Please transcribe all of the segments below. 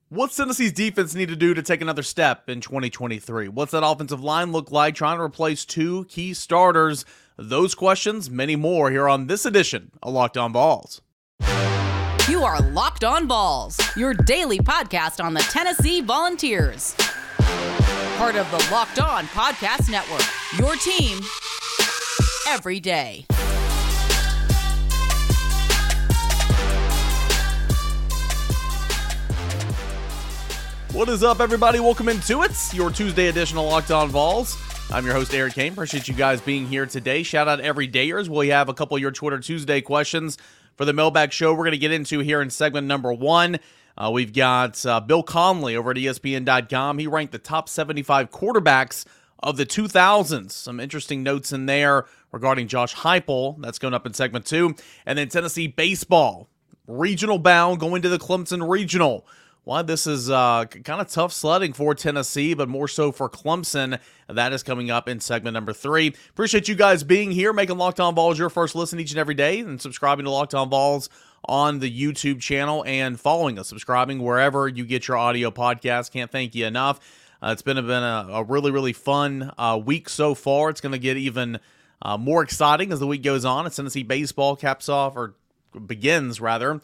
What's Tennessee's defense need to do to take another step in 2023? What's that offensive line look like trying to replace two key starters? Those questions, many more, here on this edition of Locked On Vols. You are Locked On Vols, your daily podcast on the Tennessee Volunteers. Part of the Locked On Podcast Network, your team every day. What is up, everybody? Welcome into it, your Tuesday edition of Locked On Vols. I'm your host, Eric Kane. Appreciate you guys being here today. Shout out everydayers. We have a couple of your Twitter Tuesday questions for the mailbag show we're going to get into here in segment number one. We've got Bill Conley over at ESPN.com. He ranked the top 75 quarterbacks of the 2000s. Some interesting notes in there regarding Josh Heupel. That's going up in segment two. And then Tennessee baseball, regional bound, going to the Clemson Regional. Well, this is kind of tough sledding for Tennessee, but more so for Clemson. That is coming up in segment number three. Appreciate you guys being here, making Locked On Vols your first listen each and every day, and subscribing to Locked On Vols on the YouTube channel and following us, subscribing wherever you get your audio podcast. Can't thank you enough. It's been a really, really fun week so far. It's going to get even more exciting as the week goes on. As Tennessee baseball begins.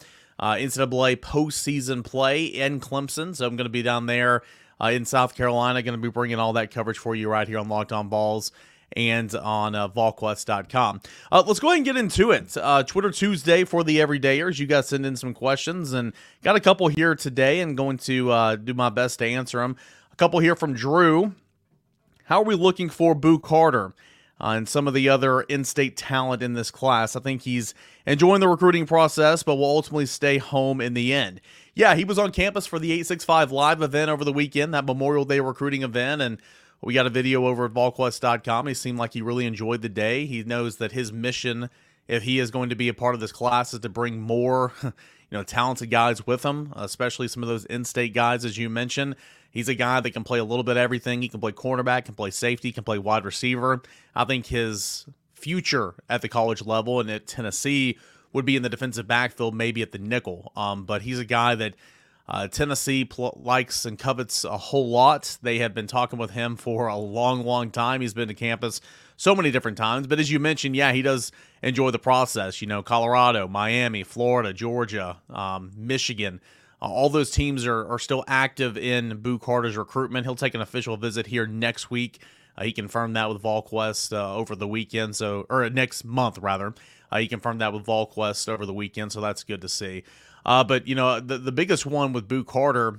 NCAA postseason play in Clemson. So I'm going to be down there in South Carolina. Going to be bringing all that coverage for you right here on Locked On Vols and on VolQuest.com. Let's go ahead and get into it. Twitter Tuesday for the everydayers. You guys send in some questions and got a couple here today and going to do my best to answer them. A couple here from Drew. How are we looking for Boo Carter? And some of the other in-state talent in this class. I think he's enjoying the recruiting process, but will ultimately stay home in the end. Yeah, he was on campus for the 865 Live event over the weekend, that Memorial Day recruiting event, and we got a video over at VolQuest.com. He seemed like he really enjoyed the day. He knows that his mission, if he is going to be a part of this class, is to bring more talented guys with him, especially some of those in-state guys, as you mentioned. He's a guy that can play a little bit of everything. He can play cornerback, can play safety, can play wide receiver. I think his future at the college level and at Tennessee would be in the defensive backfield, maybe at the nickel. But he's a guy that Tennessee likes and covets a whole lot. They have been talking with him for a long, long time. He's been to campus so many different times. But as you mentioned, yeah, he does enjoy the process. Colorado, Miami, Florida, Georgia, Michigan. All those teams are still active in Boo Carter's recruitment. He'll take an official visit here next week. He confirmed that with VolQuest over the weekend, or next month, rather. He confirmed that with VolQuest over the weekend, so that's good to see. But the biggest one with Boo Carter,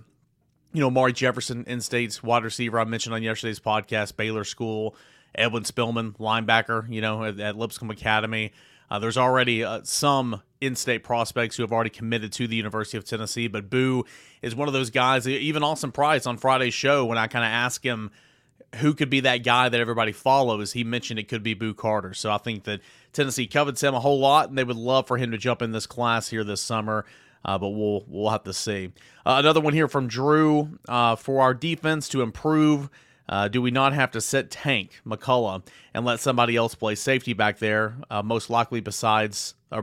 Mari Jefferson, in-state's wide receiver, I mentioned on yesterday's podcast, Baylor School, Edwin Spillman, linebacker, at Lipscomb Academy. There's already some in-state prospects who have already committed to the University of Tennessee, but Boo is one of those guys. Even Austin Price on Friday's show, when I kind of asked him who could be that guy that everybody follows, he mentioned it could be Boo Carter. So I think that Tennessee covets him a whole lot, and they would love for him to jump in this class here this summer. But we'll have to see. Another one here from Drew. For our defense to improve, do we not have to sit Tank McCullough and let somebody else play safety back there, most likely beside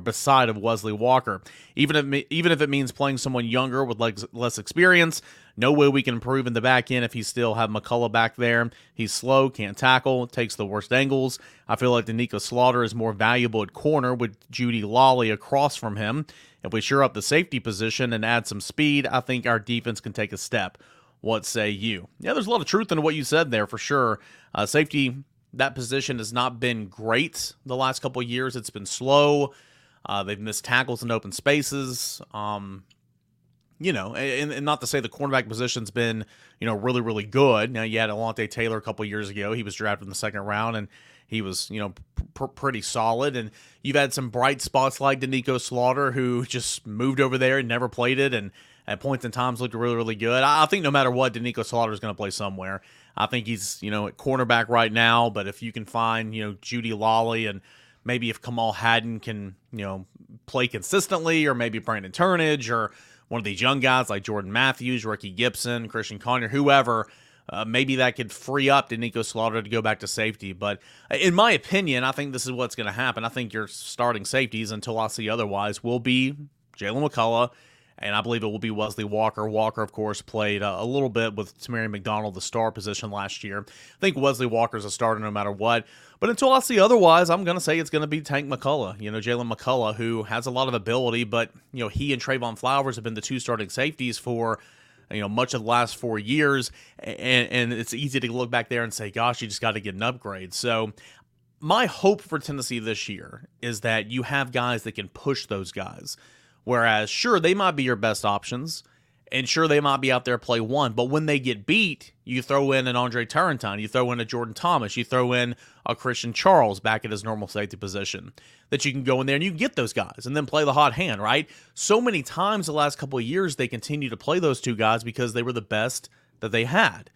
of Wesley Walker? Even if it means playing someone younger with less experience, no way we can improve in the back end if he still have McCullough back there. He's slow, can't tackle, takes the worst angles. I feel like Danico Slaughter is more valuable at corner with Judy Lawley across from him. If we shore up the safety position and add some speed, I think our defense can take a step. What say you? Yeah, there's a lot of truth in what you said there for sure. Safety, that position has not been great the last couple of years. It's been slow. They've missed tackles in open spaces. And not to say the cornerback position's been, really, really good. Now, you had Alontae Taylor a couple of years ago. He was drafted in the second round, and he was, pretty solid. And you've had some bright spots like Danico Slaughter, who just moved over there and never played it, and at points in times looked really, really good. I think no matter what, Danico Slaughter is going to play somewhere. I think he's, at cornerback right now, but if you can find, Judy Lawley, and maybe if Kamal Haddon can, play consistently, or maybe Brandon Turnage, or one of these young guys like Jordan Matthews, Ricky Gibson, Christian Conyer, whoever, maybe that could free up Danico Slaughter to go back to safety. But in my opinion, I think this is what's going to happen. I think your starting safeties, until I see otherwise, will be Jalen McCullough and I believe it will be Wesley Walker. Walker, of course, played a little bit with Tamari McDonald, the star position last year. I think Wesley Walker's a starter no matter what. But until I see otherwise, I'm going to say it's going to be Tank McCullough. Jalen McCullough, who has a lot of ability, but, he and Trayvon Flowers have been the two starting safeties for, much of the last 4 years. And it's easy to look back there and say, gosh, you just got to get an upgrade. So my hope for Tennessee this year is that you have guys that can push those guys. Whereas, sure, they might be your best options, and sure, they might be out there play one, but when they get beat, you throw in an Andre Turrentine, you throw in a Jordan Thomas, you throw in a Christian Charles back at his normal safety position, that you can go in there and you can get those guys and then play the hot hand, right? So many times the last couple of years, they continue to play those two guys because they were the best that they had.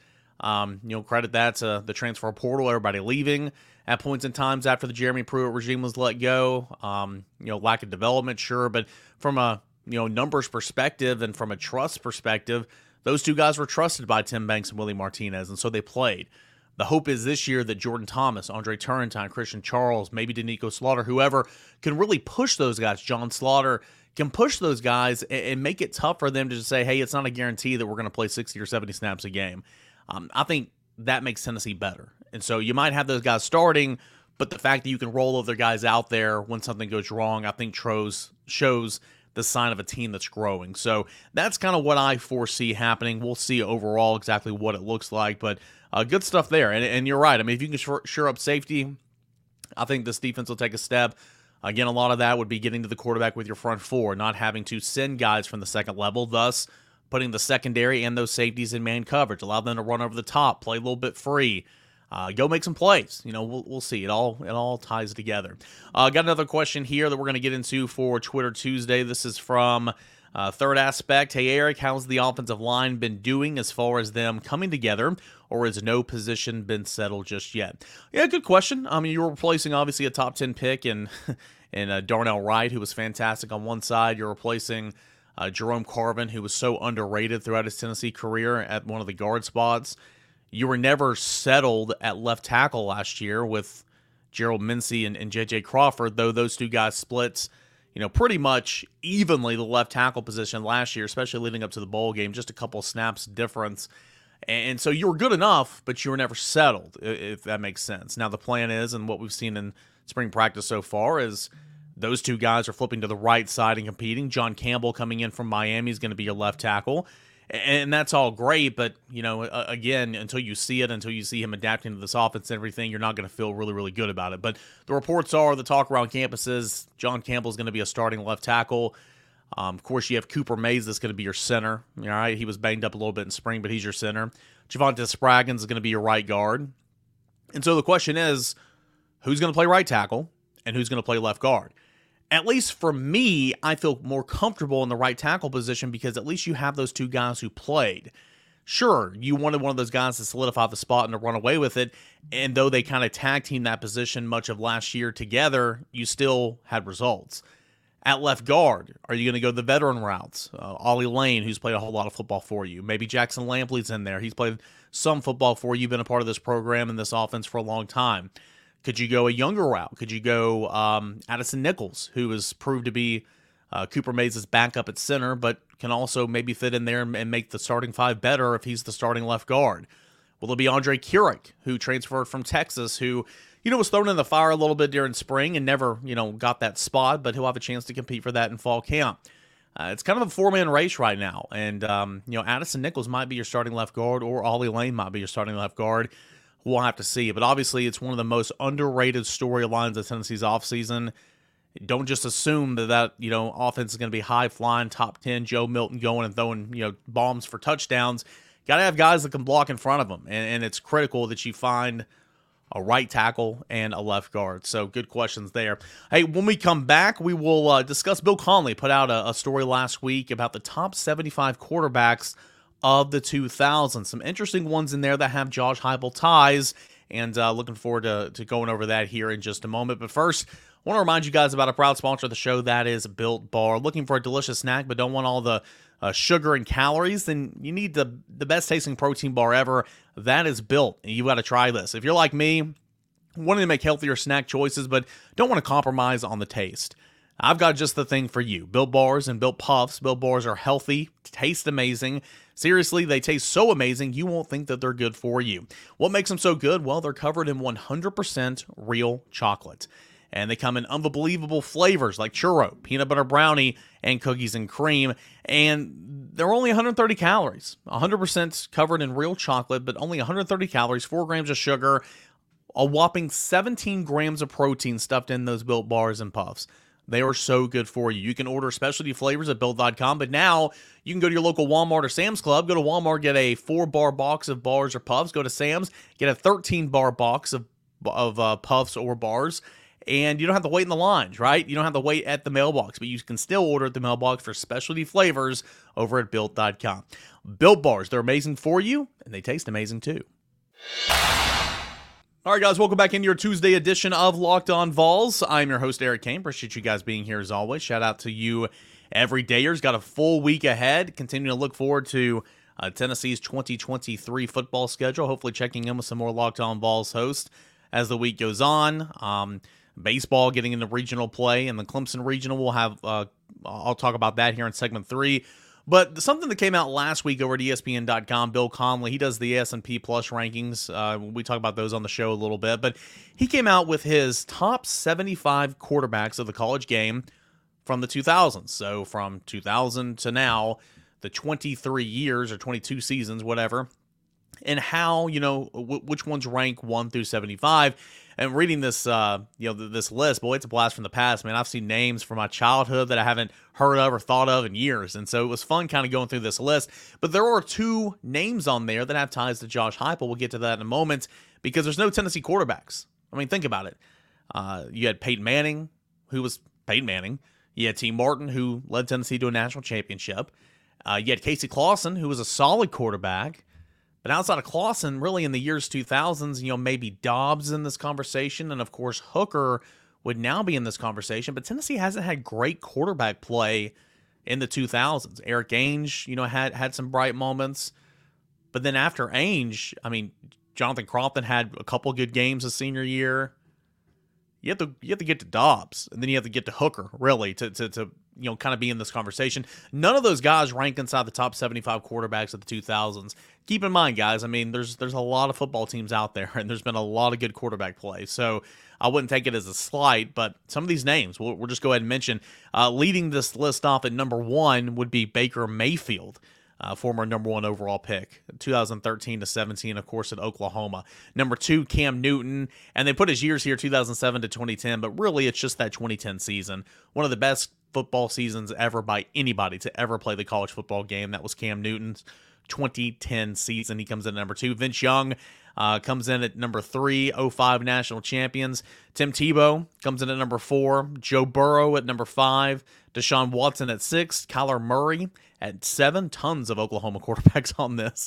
Credit that to the transfer portal, everybody leaving at points in times after the Jeremy Pruitt regime was let go. Lack of development, sure, but from a numbers perspective and from a trust perspective, those two guys were trusted by Tim Banks and Willie Martinez, and so they played. The hope is this year that Jordan Thomas, Andre Turrentine, Christian Charles, maybe Danico Slaughter, whoever can really push those guys. John Slaughter can push those guys and make it tough for them to just say, hey, it's not a guarantee that we're going to play 60 or 70 snaps a game. I think that makes Tennessee better. And so you might have those guys starting, but the fact that you can roll other guys out there when something goes wrong, I think shows the sign of a team that's growing. So that's kind of what I foresee happening. We'll see overall exactly what it looks like, but good stuff there. And you're right. I mean, if you can shore up safety, I think this defense will take a step. Again, a lot of that would be getting to the quarterback with your front four, not having to send guys from the second level, thus putting the secondary and those safeties in man coverage, allow them to run over the top, play a little bit free. Go make some plays. We'll see. It all ties together. Got another question here that we're going to get into for Twitter Tuesday. This is from Third Aspect. Hey, Eric, how's the offensive line been doing as far as them coming together, or has no position been settled just yet? Yeah, good question. I mean, you're replacing, obviously, a top 10 pick in Darnell Wright, who was fantastic on one side. You're replacing Jerome Carvin, who was so underrated throughout his Tennessee career at one of the guard spots. You were never settled at left tackle last year with Gerald Mincey and J.J. Crawford, though those two guys split, pretty much evenly the left tackle position last year, especially leading up to the bowl game, just a couple snaps difference. And so you were good enough, but you were never settled, if that makes sense. Now the plan is, and what we've seen in spring practice so far, is those two guys are flipping to the right side and competing. John Campbell coming in from Miami is going to be your left tackle. And that's all great, but, again, until you see it, until you see him adapting to this offense and everything, you're not going to feel really, really good about it. But the reports are, the talk around campus is John Campbell is going to be a starting left tackle. Of course, you have Cooper Mays that's going to be your center. All right, he was banged up a little bit in spring, but he's your center. Javonte Spraggins is going to be your right guard. And so the question is, who's going to play right tackle and who's going to play left guard? At least for me, I feel more comfortable in the right tackle position because at least you have those two guys who played. Sure, you wanted one of those guys to solidify the spot and to run away with it, and though they kind of tag teamed that position much of last year together, you still had results. At left guard, are you going to go the veteran routes? Ollie Lane, who's played a whole lot of football for you. Maybe Jackson Lampley's in there. He's played some football for you, been a part of this program and this offense for a long time. Could you go a younger route? Could you go Addison Nichols, who has proved to be Cooper Mays' backup at center, but can also maybe fit in there and make the starting five better if he's the starting left guard? Will it be Andre Keurig, who transferred from Texas, who, was thrown in the fire a little bit during spring and never, got that spot, but he'll have a chance to compete for that in fall camp? It's kind of a four-man race right now, and, Addison Nichols might be your starting left guard, or Ollie Lane might be your starting left guard. We'll have to see. But obviously, it's one of the most underrated storylines of Tennessee's offseason. Don't just assume that offense is going to be high-flying, top 10, Joe Milton going and throwing, bombs for touchdowns. Got to have guys that can block in front of them. And it's critical that you find a right tackle and a left guard. So good questions there. Hey, when we come back, we will discuss Bill Connelly put out a story last week about the top 75 quarterbacks of the 2000s. Some interesting ones in there that have Josh Heupel ties, and looking forward to going over that here in just a moment. But first, I want to remind you guys about a proud sponsor of the show, that is Built Bar. Looking for a delicious snack but don't want all the sugar and calories? Then you need the best tasting protein bar ever. That is Built, and you've got to try this. If you're like me, wanting to make healthier snack choices but don't want to compromise on the taste, I've got just the thing for you. Built Bars and Built Puffs. Built Bars are healthy, taste amazing. Seriously, they taste so amazing, you won't think that they're good for you. What makes them so good? Well, they're covered in 100% real chocolate. And they come in unbelievable flavors like churro, peanut butter brownie, and cookies and cream. And they're only 130 calories. 100% covered in real chocolate, but only 130 calories, 4 grams of sugar, a whopping 17 grams of protein stuffed in those Built Bars and Puffs. They are so good for you. You can order specialty flavors at Built.com, but now you can go to your local Walmart or Sam's Club. Go to Walmart, get a 4-bar box of bars or puffs. Go to Sam's, get a 13-bar box of puffs or bars. And you don't have to wait in the lines, right? You don't have to wait at the mailbox, but you can still order at the mailbox for specialty flavors over at Built.com. Built Bars, they're amazing for you, and they taste amazing too. All right, guys, welcome back into your Tuesday edition of Locked On Vols. I'm your host, Eric Kane. Appreciate you guys being here as always. Shout out to you everydayers. Got a full week ahead. Continue to look forward to Tennessee's 2023 football schedule. Hopefully checking in with some more Locked On Vols hosts as the week goes on. Baseball getting into regional play, and the Clemson Regional will have, I'll talk about that here in segment 3. But something that came out last week over at ESPN.com, Bill Conley, he does the S&P Plus rankings. We talk about those on the show a little bit. But he came out with his top 75 quarterbacks of the college game from the 2000s. So from 2000 to now, the 23 years or 22 seasons, whatever, and how, which ones rank 1 through 75. And reading this, this list, boy, it's a blast from the past, man. I've seen names from my childhood that I haven't heard of or thought of in years. And so it was fun kind of going through this list. But there are 2 names on there that have ties to Josh Heupel. We'll get to that in a moment because there's no Tennessee quarterbacks. I mean, think about it. You had Peyton Manning, who was Peyton Manning. You had T. Martin, who led Tennessee to a national championship. You had Casey Clausen, who was a solid quarterback. But outside of Clausen, really in the years 2000s, maybe Dobbs in this conversation. And, of course, Hooker would now be in this conversation. But Tennessee hasn't had great quarterback play in the 2000s. Eric Ainge, had some bright moments. But then after Ainge, Jonathan Crofton had a couple good games his senior year. You have to get to Dobbs, and then you have to get to Hooker, really, to kind of be in this conversation. None of those guys rank inside the top 75 quarterbacks of the 2000s. Keep in mind, guys, there's a lot of football teams out there, and there's been a lot of good quarterback play. So I wouldn't take it as a slight, but some of these names, we'll just go ahead and mention. Leading this list off at number 1 would be Baker Mayfield. Former number 1 overall pick, 2013 to 17, of course, at Oklahoma. Number 2, Cam Newton, and they put his years here, 2007 to 2010, but really it's just that 2010 season. One of the best football seasons ever by anybody to ever play the college football game. That was Cam Newton's 2010 season. He comes in at number 2. Vince Young comes in at number 3, 05 national champions. Tim Tebow comes in at number 4. Joe Burrow at number 5. Deshaun Watson at 6. Kyler Murray at 7. Tons of Oklahoma quarterbacks on this.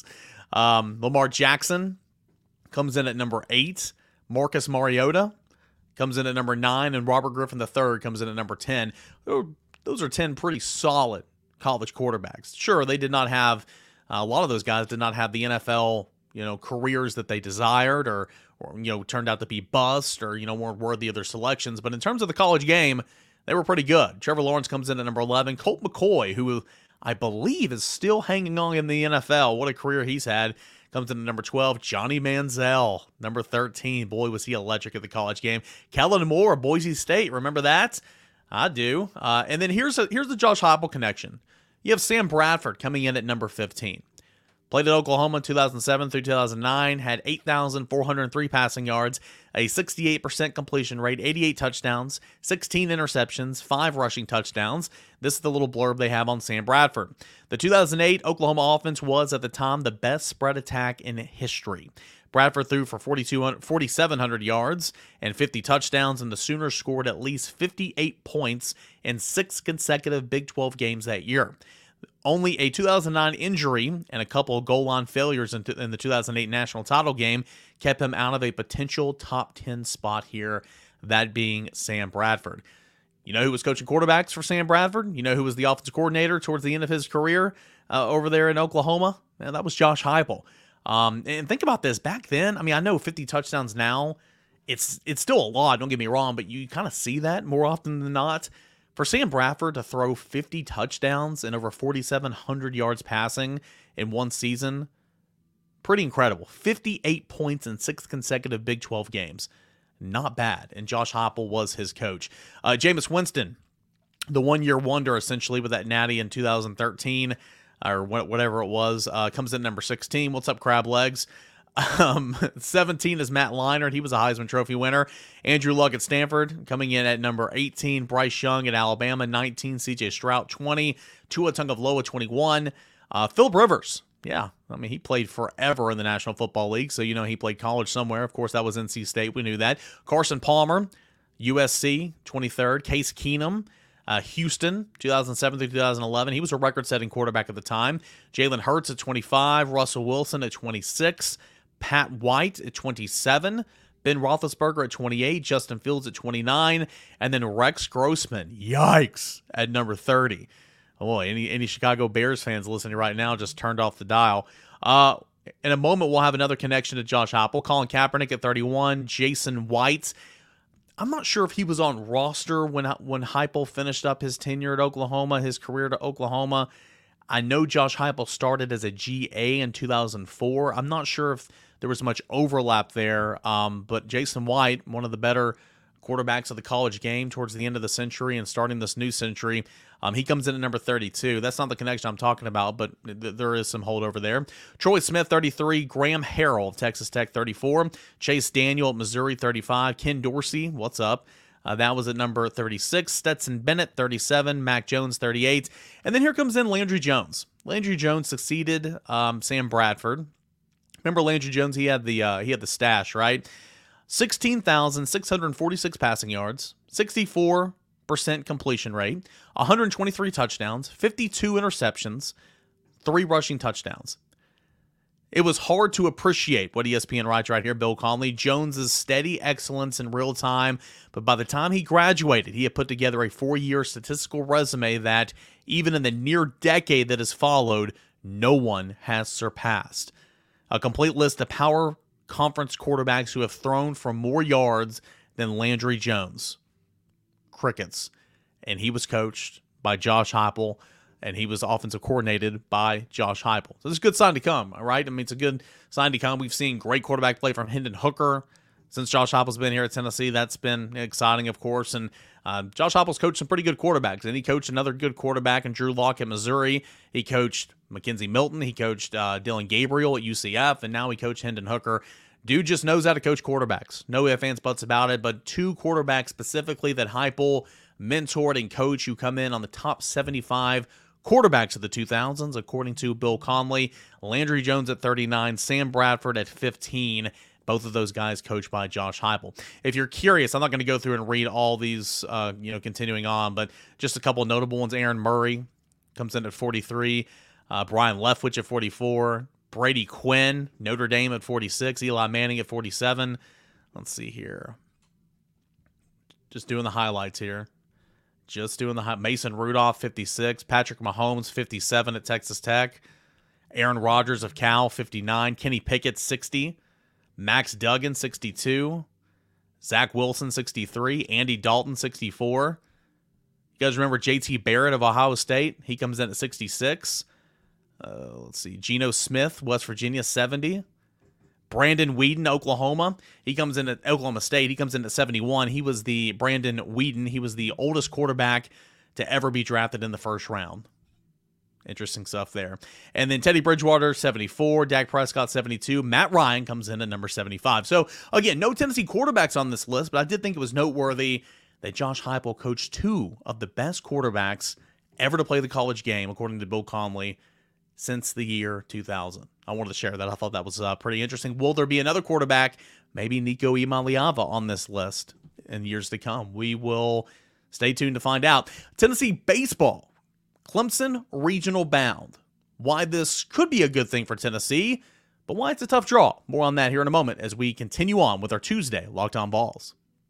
Lamar Jackson comes in at number 8. Marcus Mariota comes in at number 9. And Robert Griffin III comes in at number 10. Those are 10 pretty solid college quarterbacks. Sure, they did not have, a lot of those guys did not have the NFL careers that they desired or turned out to be bust or, weren't worthy of their selections. But in terms of the college game, they were pretty good. Trevor Lawrence comes in at number 11. Colt McCoy, who I believe is still hanging on in the NFL. What a career he's had. Comes in at number 12. Johnny Manziel, number 13. Boy, was he electric at the college game. Kellen Moore, Boise State. Remember that? I do. And then here's the Josh Heupel connection. You have Sam Bradford coming in at number 15. Played at Oklahoma in 2007 through 2009, had 8,403 passing yards, a 68% completion rate, 88 touchdowns, 16 interceptions, 5 rushing touchdowns. This is the little blurb they have on Sam Bradford. The 2008 Oklahoma offense was, at the time, the best spread attack in history. Bradford threw for 4,700 yards and 50 touchdowns, and the Sooners scored at least 58 points in 6 consecutive Big 12 games that year. Only a 2009 injury and a couple of goal line failures in the 2008 national title game kept him out of a potential top 10 spot here, that being Sam Bradford. You know who was coaching quarterbacks for Sam Bradford? You know who was the offensive coordinator towards the end of his career over there in Oklahoma? Man, that was Josh Heupel. And think about this. Back then, I know 50 touchdowns now, it's still a lot, don't get me wrong, but you kind of see that more often than not. For Sam Bradford to throw 50 touchdowns and over 4,700 yards passing in one season, pretty incredible. 58 points in 6 consecutive Big 12 games. Not bad. And Josh Heupel was his coach. Jameis Winston, the one-year wonder essentially with that natty in 2013 or whatever it was, comes in number 16. What's up, crab legs? 17 is Matt Leinart. He was a Heisman Trophy winner. Andrew Luck at Stanford coming in at number 18. Bryce Young at Alabama, 19. CJ Stroud, 20. Tua Tagovailoa, 21. Philip Rivers. Yeah, I mean, he played forever in the National Football League, so he played college somewhere. Of course, that was NC State. We knew that. Carson Palmer, USC, 23rd. Case Keenum, Houston, 2007 through 2011. He was a record-setting quarterback at the time. Jalen Hurts at 25. Russell Wilson at 26. Pat White at 27, Ben Roethlisberger at 28, Justin Fields at 29, and then Rex Grossman, yikes, at number 30. Oh, any Chicago Bears fans listening right now just turned off the dial. In a moment, we'll have another connection to Josh Heupel. Colin Kaepernick at 31, Jason White. I'm not sure if he was on roster when Heupel finished up his tenure at Oklahoma, his career to Oklahoma. I know Josh Heupel started as a GA in 2004. I'm not sure if there was much overlap there, but Jason White, one of the better quarterbacks of the college game towards the end of the century and starting this new century, he comes in at number 32. That's not the connection I'm talking about, but there is some holdover there. Troy Smith, 33. Graham Harrell of Texas Tech, 34. Chase Daniel at Missouri, 35. Ken Dorsey, what's up? That was at number 36. Stetson Bennett, 37. Mac Jones, 38. And then here comes in Landry Jones. Landry Jones succeeded Sam Bradford. Remember Landry Jones? He had the stash, right? 16,646 passing yards, 64% completion rate, 123 touchdowns, 52 interceptions, 3 rushing touchdowns. It was hard to appreciate what ESPN writes right here, Bill Connelly, Jones's steady excellence in real time, but by the time he graduated, he had put together a 4-year statistical resume that, even in the near decade that has followed, no one has surpassed. A complete list of power conference quarterbacks who have thrown for more yards than Landry Jones. Crickets. And he was coached by Josh Heupel, and he was offensive coordinated by Josh Heupel. So it's a good sign to come, all right? I mean, it's a good sign to come. We've seen great quarterback play from Hendon Hooker since Josh Heupel's been here at Tennessee. That's been exciting, of course. And Josh Heupel's coached some pretty good quarterbacks. And he coached another good quarterback in Drew Lock at Missouri. He coached Mackenzie Milton. He coached Dylan Gabriel at UCF. And now he coached Hendon Hooker. Dude just knows how to coach quarterbacks. No ifs, ands, buts about it. But 2 quarterbacks specifically that Heupel mentored and coached who come in on the top 75 quarterbacks of the 2000s, according to Bill Connelly. Landry Jones at 39, Sam Bradford at 15. Both of those guys coached by Josh Heupel. If you're curious, I'm not going to go through and read all these, continuing on, but just a couple of notable ones. Aaron Murray comes in at 43. Brian Leftwich at 44. Brady Quinn, Notre Dame at 46. Eli Manning at 47. Let's see here. Just doing the highlights here. Mason Rudolph, 56. Patrick Mahomes, 57 at Texas Tech. Aaron Rodgers of Cal, 59. Kenny Pickett, 60. Max Duggan, 62. Zach Wilson, 63. Andy Dalton, 64. You guys remember J.T. Barrett of Ohio State? He comes in at 66. Let's see. Geno Smith, West Virginia, 70. Brandon Weeden, Oklahoma. He comes in at Oklahoma State. He comes in at 71. He was the Brandon Weeden. He was the oldest quarterback to ever be drafted in the first round. Interesting stuff there. And then Teddy Bridgewater, 74. Dak Prescott, 72. Matt Ryan comes in at number 75. So, again, no Tennessee quarterbacks on this list, but I did think it was noteworthy that Josh Heupel coached 2 of the best quarterbacks ever to play the college game, according to Bill Connelly, since the year 2000. I wanted to share that. I thought that was pretty interesting. Will there be another quarterback, maybe Nico Iamaleava, on this list in years to come? We will stay tuned to find out. Tennessee baseball, Clemson regional bound. Why this could be a good thing for Tennessee, but why it's a tough draw. More on that here in a moment as we continue on with our Tuesday Locked On Vols.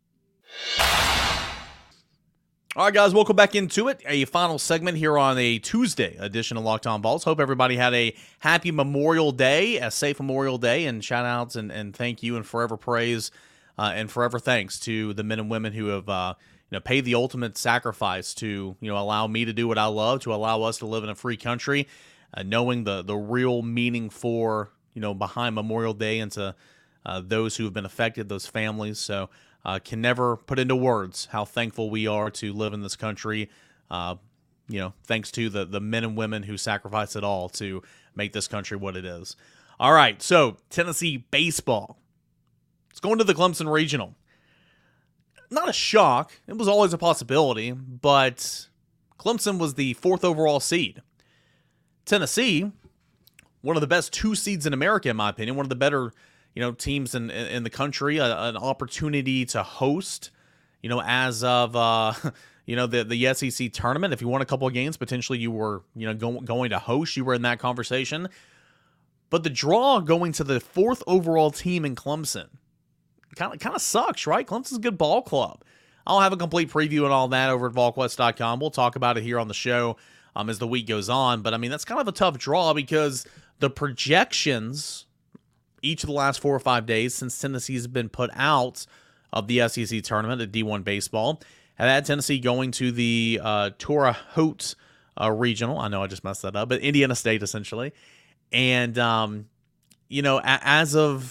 All right, guys, welcome back into it. A final segment here on a Tuesday edition of Locked On Vols. Hope everybody had a happy Memorial Day, a safe Memorial Day, and shout-outs and thank you and forever praise and forever thanks to the men and women who have pay the ultimate sacrifice to, allow me to do what I love, to allow us to live in a free country, knowing the real meaning for, behind Memorial Day and to those who have been affected, those families. So can never put into words how thankful we are to live in this country, thanks to the men and women who sacrifice it all to make this country what it is. All right, so Tennessee baseball. It's going to the Clemson Regional. Not a shock. It was always a possibility, but Clemson was the 4th overall seed. Tennessee, one of the best 2 seeds in America, in my opinion, one of the better, teams in the country, an opportunity to host, as of, the SEC tournament. If you won a couple of games, potentially you were, going to host. You were in that conversation. But the draw going to the 4th overall team in Clemson kind of sucks, right? Clemson's a good ball club. I'll have a complete preview and all that over at VolQuest.com. We'll talk about it here on the show as the week goes on. But, that's kind of a tough draw because the projections each of the last 4 or 5 days since Tennessee's been put out of the SEC tournament at D1 baseball have had Tennessee going to the Terre Haute regional. I know I just messed that up, but Indiana State essentially. And, as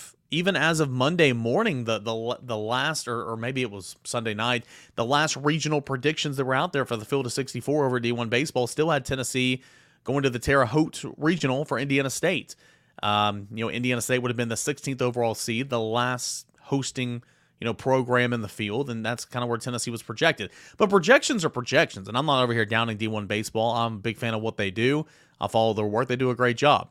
of Monday morning, the last, or maybe it was Sunday night, the last regional predictions that were out there for the Field of 64 over D1 baseball still had Tennessee going to the Terre Haute regional for Indiana State. Indiana State would have been the 16th overall seed, the last hosting, program in the field, and that's kind of where Tennessee was projected. But projections are projections, and I'm not over here downing D1 baseball. I'm a big fan of what they do. I follow their work. They do a great job.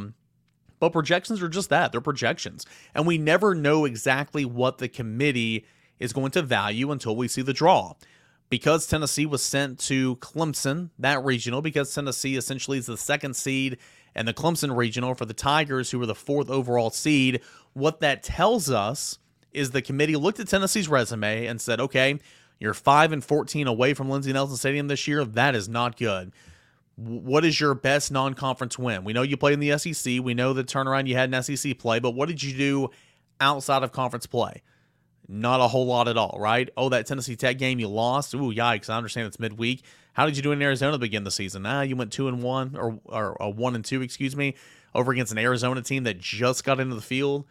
But projections are just that. They're projections. And we never know exactly what the committee is going to value until we see the draw. Because Tennessee was sent to Clemson, that regional, because Tennessee essentially is the 2nd seed and the Clemson regional for the Tigers, who were the 4th overall seed, what that tells us is the committee looked at Tennessee's resume and said, okay, you're 5-14 away from Lindsey Nelson Stadium this year. That is not good. What is your best non-conference win? We know you played in the SEC. We know the turnaround you had in SEC play, but what did you do outside of conference play? Not a whole lot at all, right? Oh, that Tennessee Tech game you lost. Ooh, yikes. I understand it's midweek. How did you do in Arizona to begin the season? You went 2-1 or 1-2, excuse me, over against an Arizona team that just got into the field.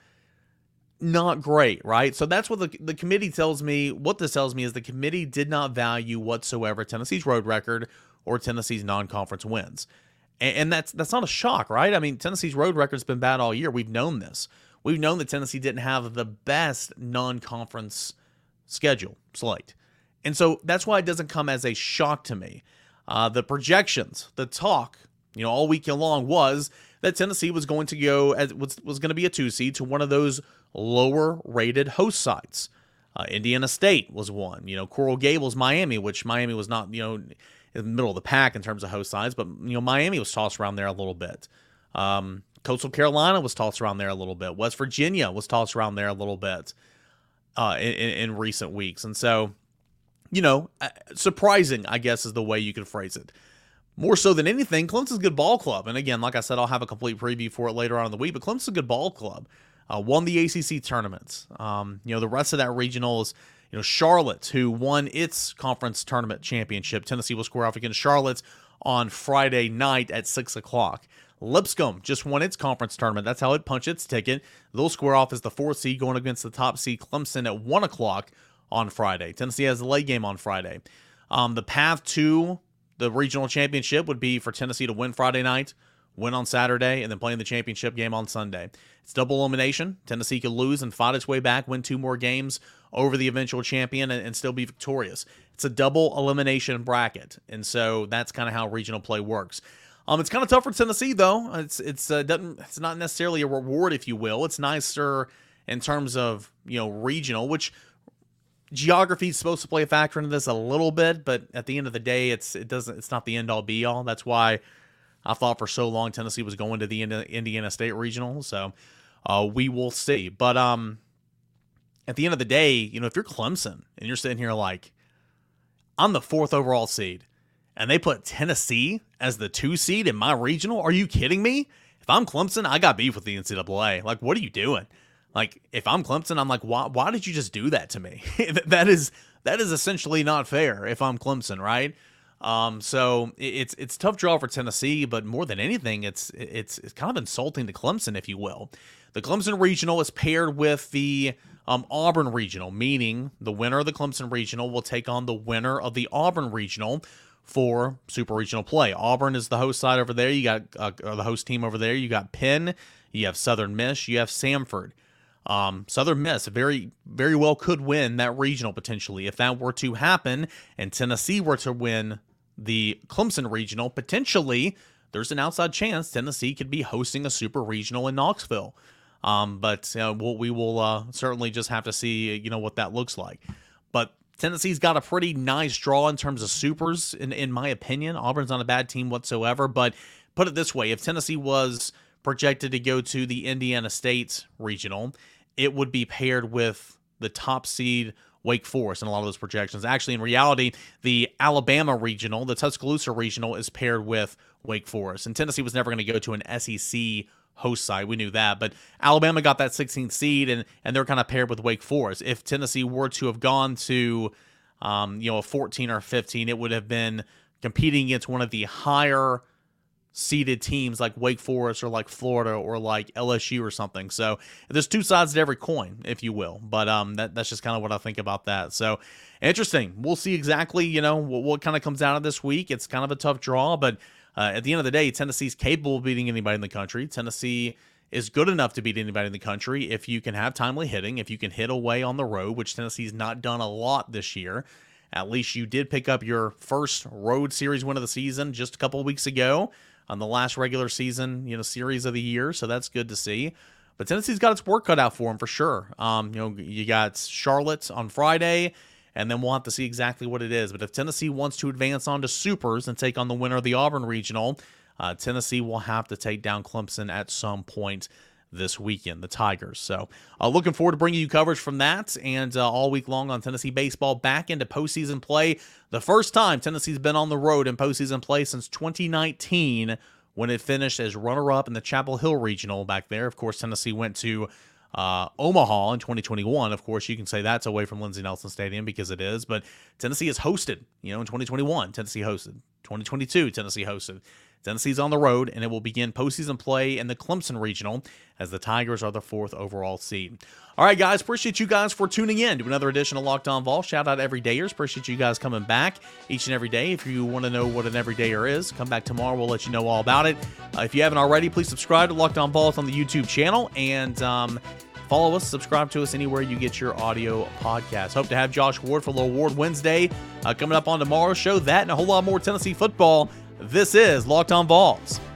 Not great, right? So that's what the committee tells me. What this tells me is the committee did not value whatsoever Tennessee's road record or Tennessee's non-conference wins. And that's not a shock, right? Tennessee's road record's been bad all year. We've known this. We've known that Tennessee didn't have the best non-conference schedule slate. And so that's why it doesn't come as a shock to me. The projections, the talk, all week long was that Tennessee was going to go, was going to be a 2 seed to one of those lower rated host sites. Indiana State was one. Coral Gables, Miami, which Miami was not, in the middle of the pack in terms of host sites, but Miami was tossed around there a little bit. Coastal Carolina was tossed around there a little bit. West Virginia was tossed around there a little bit in recent weeks. And so, surprising, I guess, is the way you could phrase it. More so than anything, Clemson's a good ball club. And again, like I said, I'll have a complete preview for it later on in the week, but Clemson's a good ball club. Won the ACC tournaments. The rest of that regional is, Charlotte, who won its conference tournament championship. Tennessee will square off against Charlotte on Friday night at 6 o'clock. Lipscomb just won its conference tournament. That's how it punched its ticket. They'll square off as the 4th seed going against the top seed Clemson at 1 o'clock on Friday. Tennessee has the late game on Friday. The path to the regional championship would be for Tennessee to win Friday night, win on Saturday, and then play in the championship game on Sunday. It's double elimination. Tennessee could lose and fight its way back, win 2 more games over the eventual champion, and still be victorious. It's a double elimination bracket, and so that's kind of how regional play works. It's kind of tough for Tennessee, though. It's not necessarily a reward, if you will. It's nicer in terms of regional, which geography is supposed to play a factor into this a little bit, but at the end of the day, it's not the end all be all. That's why I thought for so long Tennessee was going to the Indiana State regional. So we will see. But at the end of the day, if you're Clemson and you're sitting here like, I'm the 4th overall seed, and they put Tennessee as the 2 seed in my regional, are you kidding me? If I'm Clemson, I got beef with the NCAA. Like, what are you doing? Like, if I'm Clemson, I'm like, why did you just do that to me? That is that is essentially not fair if I'm Clemson, right? So it's a tough draw for Tennessee, but more than anything, it's kind of insulting to Clemson, if you will. The Clemson Regional is paired with the Auburn Regional, meaning the winner of the Clemson Regional will take on the winner of the Auburn Regional for Super Regional play. Auburn is the host side over there. You got the host team over there. You got Penn. You have Southern Miss. You have Samford. Southern Miss very, very well could win that regional potentially. If that were to happen and Tennessee were to win the Clemson Regional, potentially there's an outside chance Tennessee could be hosting a Super Regional in Knoxville. But we will certainly just have to see, what that looks like. But Tennessee's got a pretty nice draw in terms of supers, in my opinion. Auburn's not a bad team whatsoever, but put it this way, if Tennessee was projected to go to the Indiana State Regional, it would be paired with the top seed Wake Forest in a lot of those projections. Actually, in reality, the Alabama Regional, the Tuscaloosa Regional, is paired with Wake Forest. And Tennessee was never going to go to an SEC host side. We knew that. But Alabama got that 16th seed, and they're kind of paired with Wake Forest. If Tennessee were to have gone to a 14 or 15, it would have been competing against one of the higher seeded teams like Wake Forest or like Florida or like LSU or something. So there's two sides to every coin, if you will. But that's just kind of what I think about that. So interesting. We'll see exactly, what kind of comes out of this week. It's kind of a tough draw, but at the end of the day, Tennessee's capable of beating anybody in the country. Tennessee is good enough to beat anybody in the country if you can have timely hitting, if you can hit away on the road, which Tennessee's not done a lot this year. At least you did pick up your first road series win of the season just a couple of weeks ago on the last regular season, series of the year. So that's good to see. But Tennessee's got its work cut out for them for sure. You got Charlotte on Friday, and then we'll have to see exactly what it is. But if Tennessee wants to advance on to Supers and take on the winner of the Auburn Regional, Tennessee will have to take down Clemson at some point this weekend, the Tigers. So looking forward to bringing you coverage from that and all week long on Tennessee baseball back into postseason play. The first time Tennessee's been on the road in postseason play since 2019 when it finished as runner-up in the Chapel Hill Regional back there. Of course, Tennessee went to Omaha in 2021. Of course, you can say that's away from Lindsey Nelson Stadium because it is, but Tennessee has hosted, in 2021, Tennessee hosted. 2022, Tennessee hosted. Tennessee's on the road, and it will begin postseason play in the Clemson Regional as the Tigers are the 4th overall seed. All right, guys, appreciate you guys for tuning in to another edition of Locked On Vols. Shout out everydayers. Appreciate you guys coming back each and every day. If you want to know what an everydayer is, come back tomorrow. We'll let you know all about it. If you haven't already, please subscribe to Locked On Vols on the YouTube channel and follow us, subscribe to us anywhere you get your audio podcasts. Hope to have Josh Ward for a little Ward Wednesday coming up on tomorrow's show. That and a whole lot more Tennessee football. This is Locked On Vols.